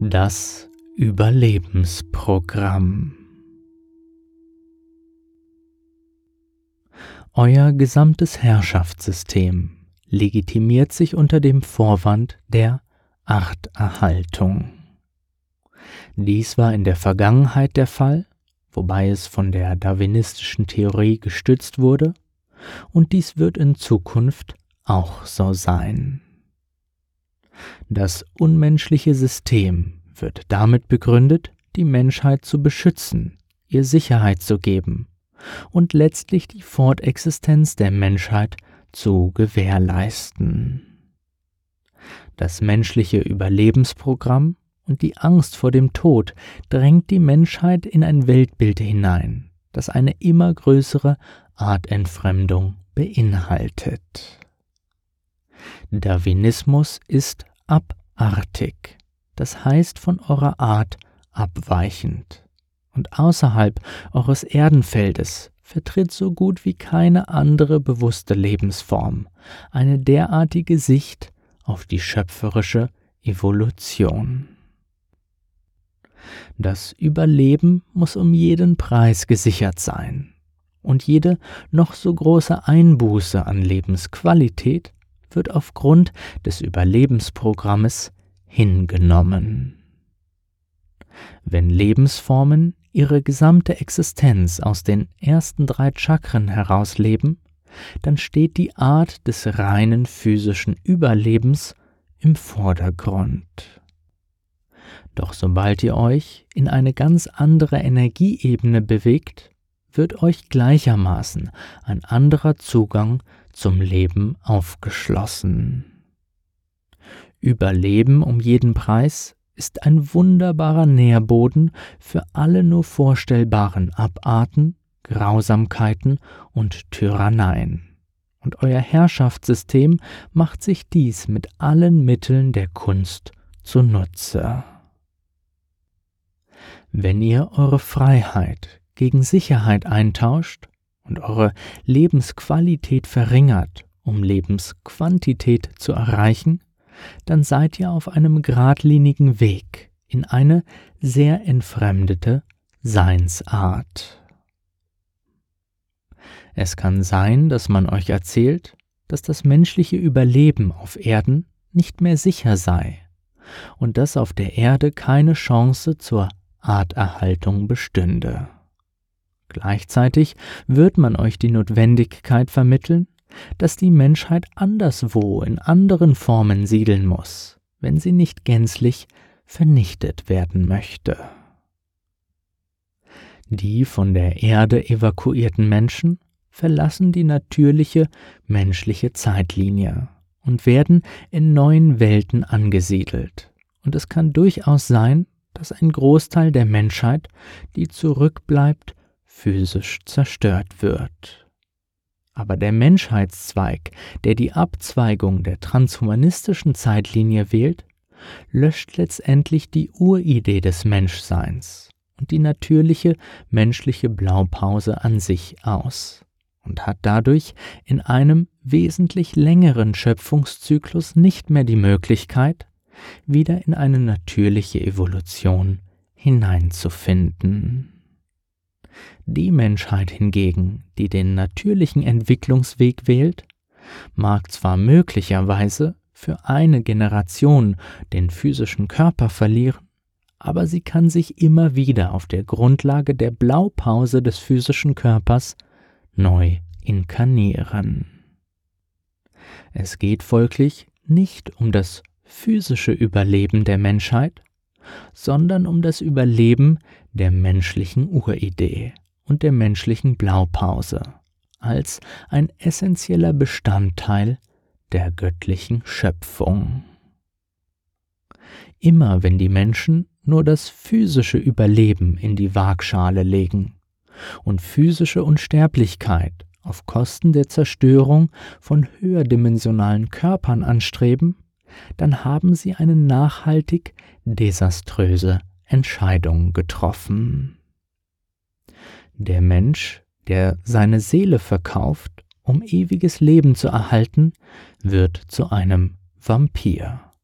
Das Überlebensprogramm. Euer gesamtes Herrschaftssystem legitimiert sich unter dem Vorwand der Arterhaltung. Dies war in der Vergangenheit der Fall, wobei es von der darwinistischen Theorie gestützt wurde, und dies wird in Zukunft auch so sein. Das unmenschliche System wird damit begründet, die Menschheit zu beschützen, ihr Sicherheit zu geben und letztlich die Fortexistenz der Menschheit zu gewährleisten. Das menschliche Überlebensprogramm und die Angst vor dem Tod drängt die Menschheit in ein Weltbild hinein, das eine immer größere Artentfremdung beinhaltet. Darwinismus ist abartig, das heißt von eurer Art abweichend, und außerhalb eures Erdenfeldes vertritt so gut wie keine andere bewusste Lebensform eine derartige Sicht auf die schöpferische Evolution. Das Überleben muss um jeden Preis gesichert sein, und jede noch so große Einbuße an Lebensqualität wird aufgrund des Überlebensprogrammes hingenommen. Wenn Lebensformen ihre gesamte Existenz aus den ersten 3 Chakren herausleben, dann steht die Art des reinen physischen Überlebens im Vordergrund. Doch sobald ihr euch in eine ganz andere Energieebene bewegt, wird euch gleichermaßen ein anderer Zugang zum Leben aufgeschlossen. Überleben um jeden Preis ist ein wunderbarer Nährboden für alle nur vorstellbaren Abarten, Grausamkeiten und Tyranneien. Und euer Herrschaftssystem macht sich dies mit allen Mitteln der Kunst zunutze. Wenn ihr eure Freiheit gegen Sicherheit eintauscht und eure Lebensqualität verringert, um Lebensquantität zu erreichen, dann seid ihr auf einem geradlinigen Weg in eine sehr entfremdete Seinsart. Es kann sein, dass man euch erzählt, dass das menschliche Überleben auf Erden nicht mehr sicher sei und dass auf der Erde keine Chance zur Arterhaltung bestünde. Gleichzeitig wird man euch die Notwendigkeit vermitteln, dass die Menschheit anderswo in anderen Formen siedeln muss, wenn sie nicht gänzlich vernichtet werden möchte. Die von der Erde evakuierten Menschen verlassen die natürliche menschliche Zeitlinie und werden in neuen Welten angesiedelt, und es kann durchaus sein, dass ein Großteil der Menschheit, die zurückbleibt, physisch zerstört wird. Aber der Menschheitszweig, der die Abzweigung der transhumanistischen Zeitlinie wählt, löscht letztendlich die Uridee des Menschseins und die natürliche menschliche Blaupause an sich aus und hat dadurch in einem wesentlich längeren Schöpfungszyklus nicht mehr die Möglichkeit, wieder in eine natürliche Evolution hineinzufinden. Die Menschheit hingegen, die den natürlichen Entwicklungsweg wählt, mag zwar möglicherweise für eine Generation den physischen Körper verlieren, aber sie kann sich immer wieder auf der Grundlage der Blaupause des physischen Körpers neu inkarnieren. Es geht folglich nicht um das physische Überleben der Menschheit, sondern um das Überleben der menschlichen Uridee und der menschlichen Blaupause als ein essentieller Bestandteil der göttlichen Schöpfung. Immer wenn die Menschen nur das physische Überleben in die Waagschale legen und physische Unsterblichkeit auf Kosten der Zerstörung von höherdimensionalen Körpern anstreben, dann haben sie eine nachhaltig desaströse Entscheidung getroffen. Der Mensch, der seine Seele verkauft, um ewiges Leben zu erhalten, wird zu einem Vampir,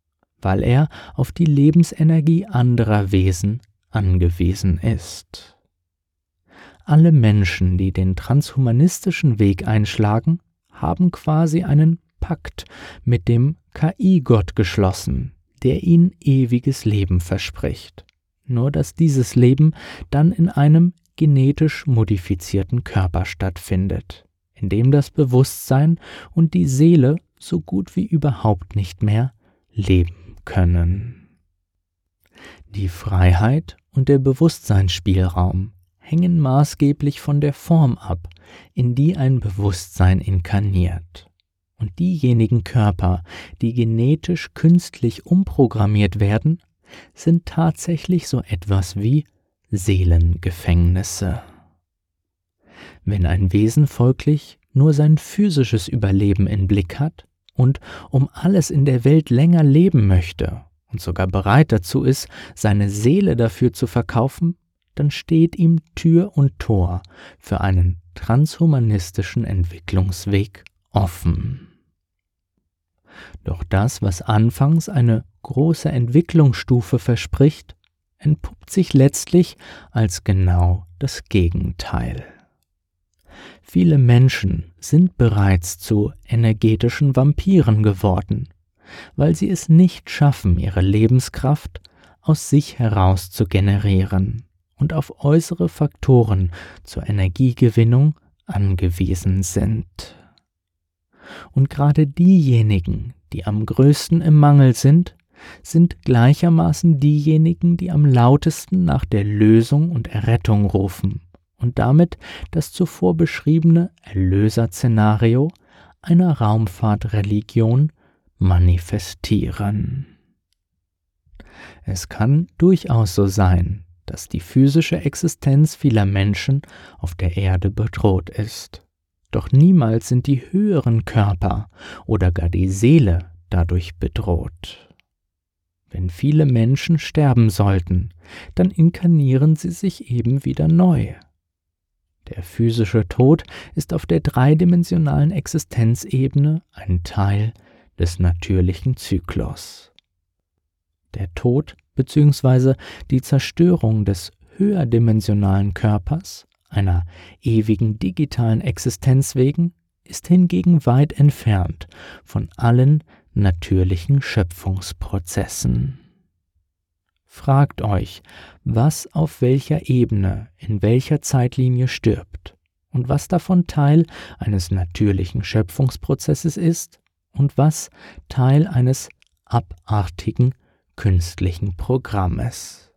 weil er auf die Lebensenergie anderer Wesen angewiesen ist. Alle Menschen, die den transhumanistischen Weg einschlagen, haben quasi einen Pakt mit dem KI-Gott geschlossen, der ihnen ewiges Leben verspricht. Nur dass dieses Leben dann in einem genetisch modifizierten Körper stattfindet, in dem das Bewusstsein und die Seele so gut wie überhaupt nicht mehr leben können. Die Freiheit und der Bewusstseinsspielraum hängen maßgeblich von der Form ab, in die ein Bewusstsein inkarniert. Und diejenigen Körper, die genetisch künstlich umprogrammiert werden, sind tatsächlich so etwas wie Seelengefängnisse. Wenn ein Wesen folglich nur sein physisches Überleben im Blick hat und um alles in der Welt länger leben möchte und sogar bereit dazu ist, seine Seele dafür zu verkaufen, dann steht ihm Tür und Tor für einen transhumanistischen Entwicklungsweg offen. Doch das, was anfangs eine große Entwicklungsstufe verspricht, entpuppt sich letztlich als genau das Gegenteil. Viele Menschen sind bereits zu energetischen Vampiren geworden, weil sie es nicht schaffen, ihre Lebenskraft aus sich heraus zu generieren und auf äußere Faktoren zur Energiegewinnung angewiesen sind. Und gerade diejenigen, die am größten im Mangel sind gleichermaßen diejenigen, die am lautesten nach der Lösung und Errettung rufen und damit das zuvor beschriebene Erlöserszenario einer Raumfahrtreligion manifestieren. Es kann durchaus so sein, dass die physische Existenz vieler Menschen auf der Erde bedroht ist. Doch niemals sind die höheren Körper oder gar die Seele dadurch bedroht. Wenn viele Menschen sterben sollten, dann inkarnieren sie sich eben wieder neu. Der physische Tod ist auf der dreidimensionalen Existenzebene ein Teil des natürlichen Zyklus. Der Tod bzw. die Zerstörung des höherdimensionalen Körpers, einer ewigen digitalen Existenz wegen, ist hingegen weit entfernt von allen natürlichen Schöpfungsprozessen. Fragt euch, was auf welcher Ebene in welcher Zeitlinie stirbt und was davon Teil eines natürlichen Schöpfungsprozesses ist und was Teil eines abartigen künstlichen Programmes.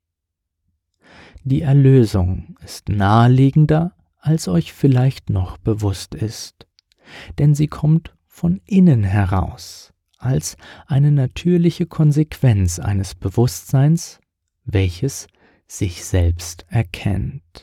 Die Erlösung ist naheliegender, als euch vielleicht noch bewusst ist, denn sie kommt von innen heraus, als eine natürliche Konsequenz eines Bewusstseins, welches sich selbst erkennt.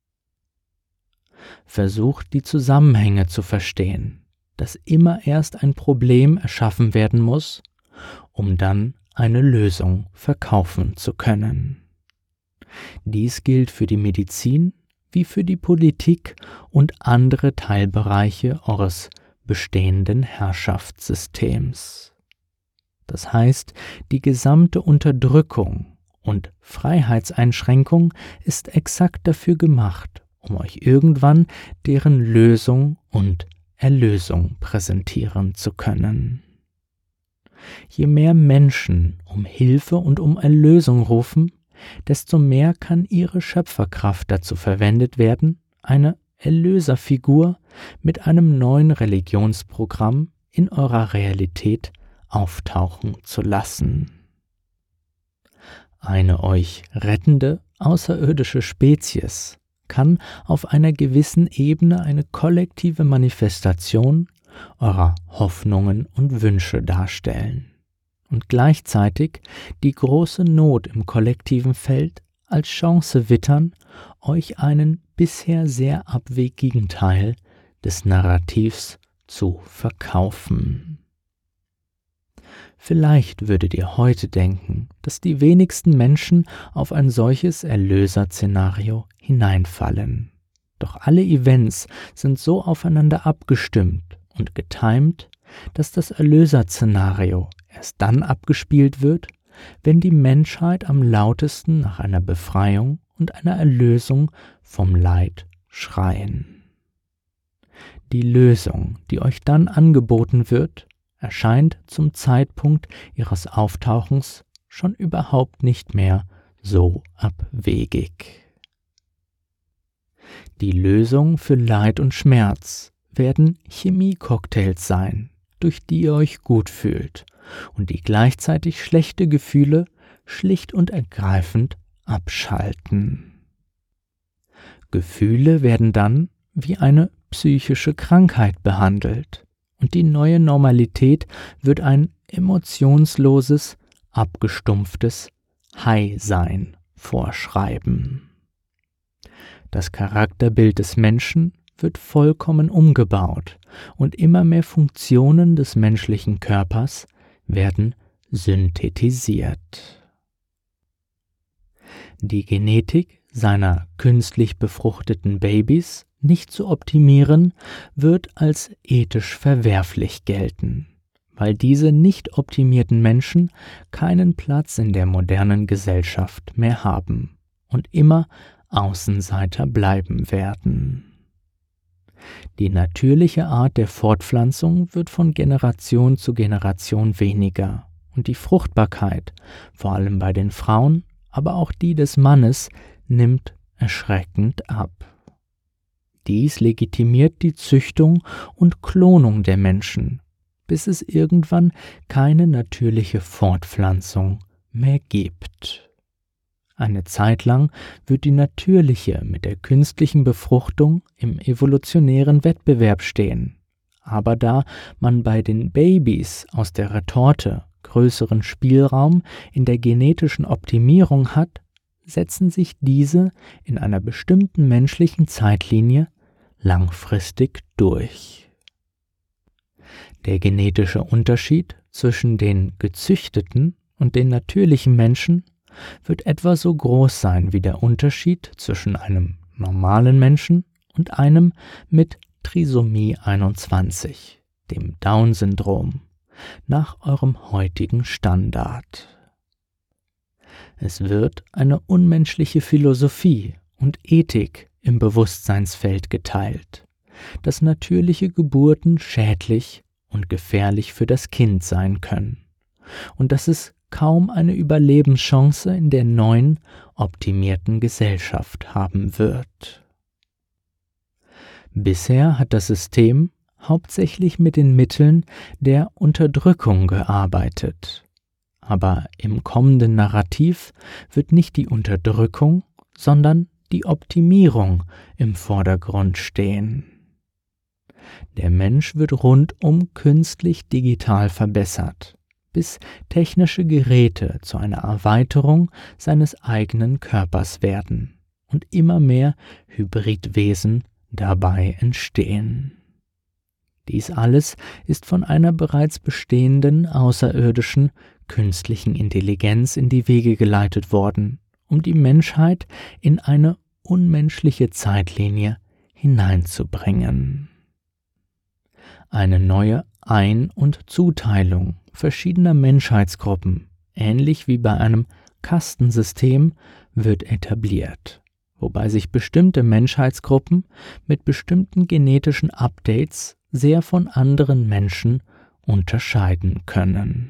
Versucht die Zusammenhänge zu verstehen, dass immer erst ein Problem erschaffen werden muss, um dann eine Lösung verkaufen zu können. Dies gilt für die Medizin wie für die Politik und andere Teilbereiche eures bestehenden Herrschaftssystems. Das heißt, die gesamte Unterdrückung und Freiheitseinschränkung ist exakt dafür gemacht, um euch irgendwann deren Lösung und Erlösung präsentieren zu können. Je mehr Menschen um Hilfe und um Erlösung rufen, desto mehr kann ihre Schöpferkraft dazu verwendet werden, eine Erlöserfigur mit einem neuen Religionsprogramm in eurer Realität auftauchen zu lassen. Eine euch rettende, außerirdische Spezies kann auf einer gewissen Ebene eine kollektive Manifestation eurer Hoffnungen und Wünsche darstellen und gleichzeitig die große Not im kollektiven Feld als Chance wittern, euch einen bisher sehr abwegigen Teil des Narrativs zu verkaufen. Vielleicht würdet ihr heute denken, dass die wenigsten Menschen auf ein solches Erlöserszenario hineinfallen. Doch alle Events sind so aufeinander abgestimmt und getimt, dass das Erlöserszenario das dann abgespielt wird, wenn die Menschheit am lautesten nach einer Befreiung und einer Erlösung vom Leid schreien. Die Lösung, die euch dann angeboten wird, erscheint zum Zeitpunkt ihres Auftauchens schon überhaupt nicht mehr so abwegig. Die Lösung für Leid und Schmerz werden Chemie-Cocktails sein, durch die ihr euch gut fühlt und die gleichzeitig schlechte Gefühle schlicht und ergreifend abschalten. Gefühle werden dann wie eine psychische Krankheit behandelt und die neue Normalität wird ein emotionsloses, abgestumpftes High-Sein vorschreiben. Das Charakterbild des Menschen wird vollkommen umgebaut und immer mehr Funktionen des menschlichen Körpers werden synthetisiert. Die Genetik seiner künstlich befruchteten Babys nicht zu optimieren, wird als ethisch verwerflich gelten, weil diese nicht optimierten Menschen keinen Platz in der modernen Gesellschaft mehr haben und immer Außenseiter bleiben werden. Die natürliche Art der Fortpflanzung wird von Generation zu Generation weniger und die Fruchtbarkeit, vor allem bei den Frauen, aber auch die des Mannes, nimmt erschreckend ab. Dies legitimiert die Züchtung und Klonung der Menschen, bis es irgendwann keine natürliche Fortpflanzung mehr gibt. Eine Zeit lang wird die natürliche mit der künstlichen Befruchtung im evolutionären Wettbewerb stehen. Aber da man bei den Babys aus der Retorte größeren Spielraum in der genetischen Optimierung hat, setzen sich diese in einer bestimmten menschlichen Zeitlinie langfristig durch. Der genetische Unterschied zwischen den gezüchteten und den natürlichen Menschen wird etwa so groß sein wie der Unterschied zwischen einem normalen Menschen und einem mit Trisomie 21, dem Down-Syndrom, nach eurem heutigen Standard. Es wird eine unmenschliche Philosophie und Ethik im Bewusstseinsfeld geteilt, dass natürliche Geburten schädlich und gefährlich für das Kind sein können und dass es kaum eine Überlebenschance in der neuen, optimierten Gesellschaft haben wird. Bisher hat das System hauptsächlich mit den Mitteln der Unterdrückung gearbeitet. Aber im kommenden Narrativ wird nicht die Unterdrückung, sondern die Optimierung im Vordergrund stehen. Der Mensch wird rundum künstlich digital verbessert, bis technische Geräte zu einer Erweiterung seines eigenen Körpers werden und immer mehr Hybridwesen dabei entstehen. Dies alles ist von einer bereits bestehenden außerirdischen künstlichen Intelligenz in die Wege geleitet worden, um die Menschheit in eine unmenschliche Zeitlinie hineinzubringen. Eine neue Ein- und Zuteilung verschiedener Menschheitsgruppen, ähnlich wie bei einem Kastensystem, wird etabliert, wobei sich bestimmte Menschheitsgruppen mit bestimmten genetischen Updates sehr von anderen Menschen unterscheiden können.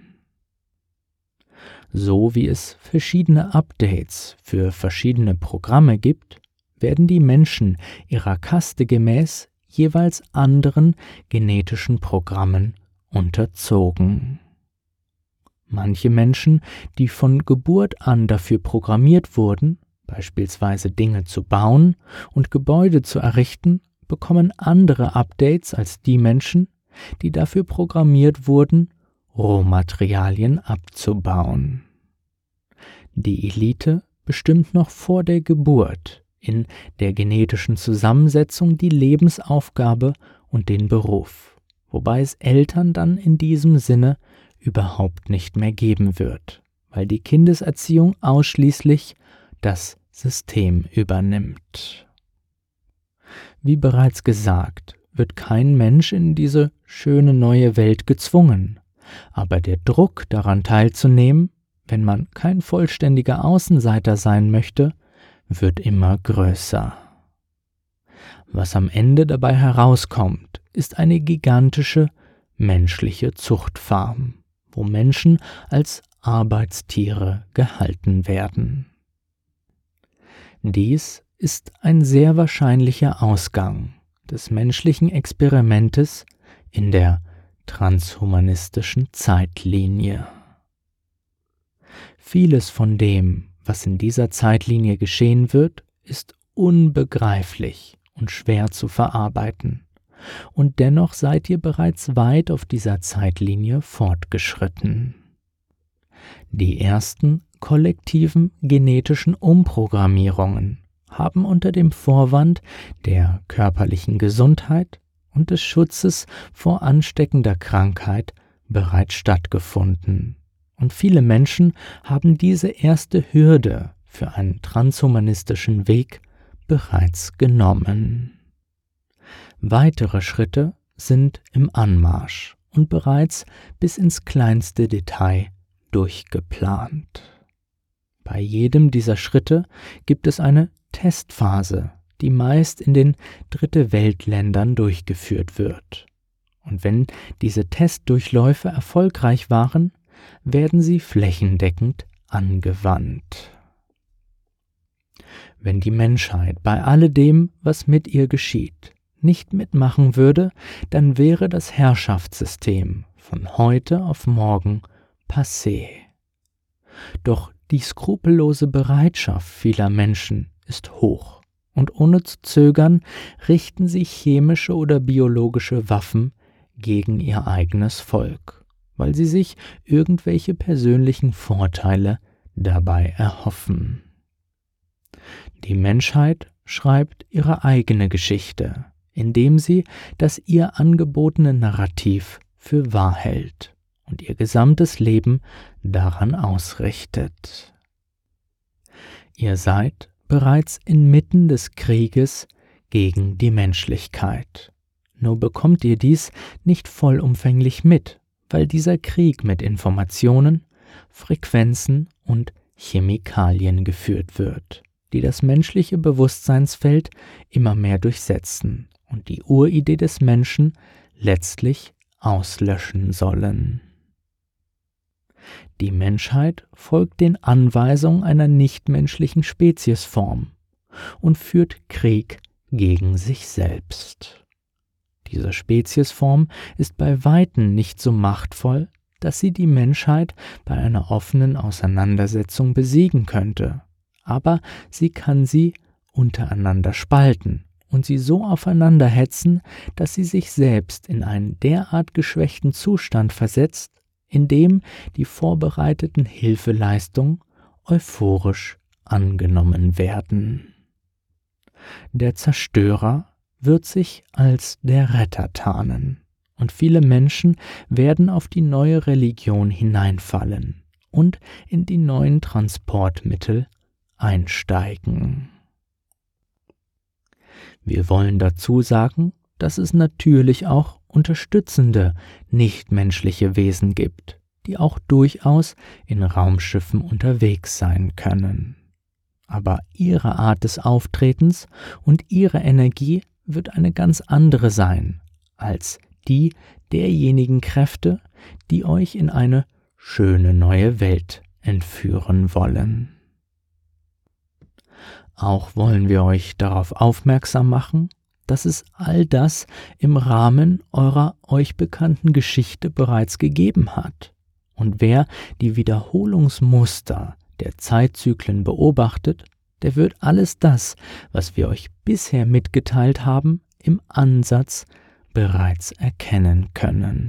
So wie es verschiedene Updates für verschiedene Programme gibt, werden die Menschen ihrer Kaste gemäß jeweils anderen genetischen Programmen unterzogen. Manche Menschen, die von Geburt an dafür programmiert wurden, beispielsweise Dinge zu bauen und Gebäude zu errichten, bekommen andere Updates als die Menschen, die dafür programmiert wurden, Rohmaterialien abzubauen. Die Elite bestimmt noch vor der Geburt in der genetischen Zusammensetzung die Lebensaufgabe und den Beruf, wobei es Eltern dann in diesem Sinne überhaupt nicht mehr geben wird, weil die Kindeserziehung ausschließlich das System übernimmt. Wie bereits gesagt, wird kein Mensch in diese schöne neue Welt gezwungen, Aber der Druck, daran teilzunehmen, wenn man kein vollständiger Außenseiter sein möchte, wird immer größer. Was am Ende dabei herauskommt, ist eine gigantische menschliche Zuchtfarm, wo Menschen als Arbeitstiere gehalten werden. Dies ist ein sehr wahrscheinlicher Ausgang des menschlichen Experimentes in der transhumanistischen Zeitlinie. Vieles von dem, was in dieser Zeitlinie geschehen wird, ist unbegreiflich und schwer zu verarbeiten. Und dennoch seid ihr bereits weit auf dieser Zeitlinie fortgeschritten. Die ersten kollektiven genetischen Umprogrammierungen haben unter dem Vorwand der körperlichen Gesundheit und des Schutzes vor ansteckender Krankheit bereits stattgefunden. Und viele Menschen haben diese erste Hürde für einen transhumanistischen Weg bereits genommen. Weitere Schritte sind im Anmarsch und bereits bis ins kleinste Detail durchgeplant. Bei jedem dieser Schritte gibt es eine Testphase, die meist in den Dritte-Welt-Ländern durchgeführt wird. Und wenn diese Testdurchläufe erfolgreich waren, werden sie flächendeckend angewandt. Wenn die Menschheit bei alledem, was mit ihr geschieht, nicht mitmachen würde, dann wäre das Herrschaftssystem von heute auf morgen passé. Doch die skrupellose Bereitschaft vieler Menschen ist hoch, und ohne zu zögern richten sie chemische oder biologische Waffen gegen ihr eigenes Volk, weil sie sich irgendwelche persönlichen Vorteile dabei erhoffen. Die Menschheit schreibt ihre eigene Geschichte, indem sie das ihr angebotene Narrativ für wahr hält und ihr gesamtes Leben daran ausrichtet. Ihr seid bereits inmitten des Krieges gegen die Menschlichkeit. Nur bekommt ihr dies nicht vollumfänglich mit, weil dieser Krieg mit Informationen, Frequenzen und Chemikalien geführt wird, die das menschliche Bewusstseinsfeld immer mehr durchsetzen und die Uridee des Menschen letztlich auslöschen sollen. Die Menschheit folgt den Anweisungen einer nichtmenschlichen Speziesform und führt Krieg gegen sich selbst. Diese Speziesform ist bei Weitem nicht so machtvoll, dass sie die Menschheit bei einer offenen Auseinandersetzung besiegen könnte, aber sie kann sie untereinander spalten und sie so aufeinander hetzen, dass sie sich selbst in einen derart geschwächten Zustand versetzt, in dem die vorbereiteten Hilfeleistungen euphorisch angenommen werden. Der Zerstörer wird sich als der Retter tarnen, und viele Menschen werden auf die neue Religion hineinfallen und in die neuen Transportmittel einsteigen. Wir wollen dazu sagen, dass es natürlich auch unterstützende, nichtmenschliche Wesen gibt, die auch durchaus in Raumschiffen unterwegs sein können. Aber ihre Art des Auftretens und ihre Energie wird eine ganz andere sein als die derjenigen Kräfte, die euch in eine schöne neue Welt entführen wollen. Auch wollen wir euch darauf aufmerksam machen, dass es all das im Rahmen eurer euch bekannten Geschichte bereits gegeben hat. Und wer die Wiederholungsmuster der Zeitzyklen beobachtet, der wird alles das, was wir euch bisher mitgeteilt haben, im Ansatz bereits erkennen können.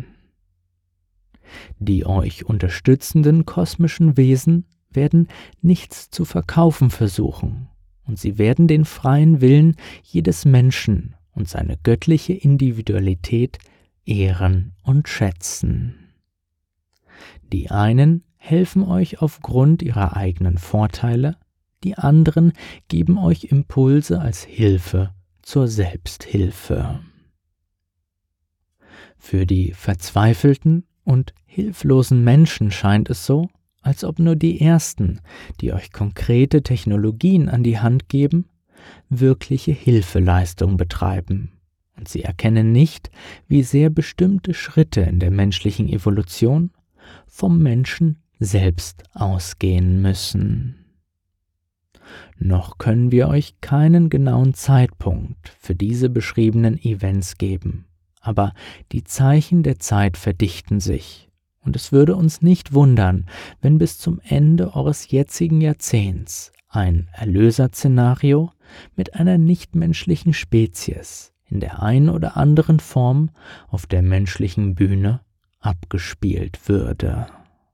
Die euch unterstützenden kosmischen Wesen werden nichts zu verkaufen versuchen, und sie werden den freien Willen jedes Menschen und seine göttliche Individualität ehren und schätzen. Die einen helfen euch aufgrund ihrer eigenen Vorteile, die anderen geben euch Impulse als Hilfe zur Selbsthilfe. Für die Verzweifelten Und hilflosen Menschen scheint es so, als ob nur die Ersten, die euch konkrete Technologien an die Hand geben, wirkliche Hilfeleistung betreiben. Und sie erkennen nicht, wie sehr bestimmte Schritte in der menschlichen Evolution vom Menschen selbst ausgehen müssen. Noch können wir euch keinen genauen Zeitpunkt für diese beschriebenen Events geben, aber die Zeichen der Zeit verdichten sich, und es würde uns nicht wundern, wenn bis zum Ende eures jetzigen Jahrzehnts ein Erlöserszenario mit einer nichtmenschlichen Spezies in der einen oder anderen Form auf der menschlichen Bühne abgespielt würde.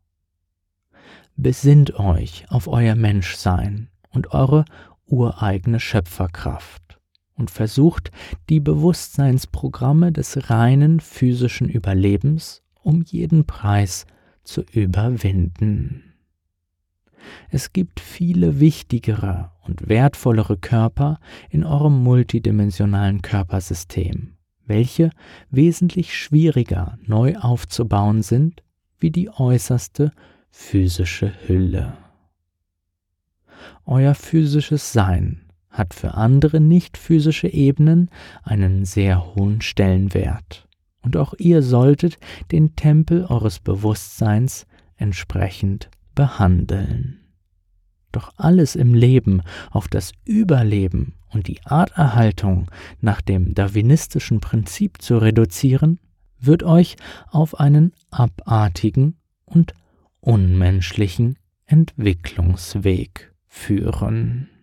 Besinnt euch auf euer Menschsein und eure ureigene Schöpferkraft und versucht, die Bewusstseinsprogramme des reinen physischen Überlebens um jeden Preis zu überwinden. Es gibt viele wichtigere und wertvollere Körper in eurem multidimensionalen Körpersystem, welche wesentlich schwieriger neu aufzubauen sind wie die äußerste physische Hülle. Euer physisches Sein hat für andere nicht-physische Ebenen einen sehr hohen Stellenwert, und auch ihr solltet den Tempel eures Bewusstseins entsprechend behandeln. Doch alles im Leben auf das Überleben und die Arterhaltung nach dem darwinistischen Prinzip zu reduzieren, wird euch auf einen abartigen und unmenschlichen Entwicklungsweg führen.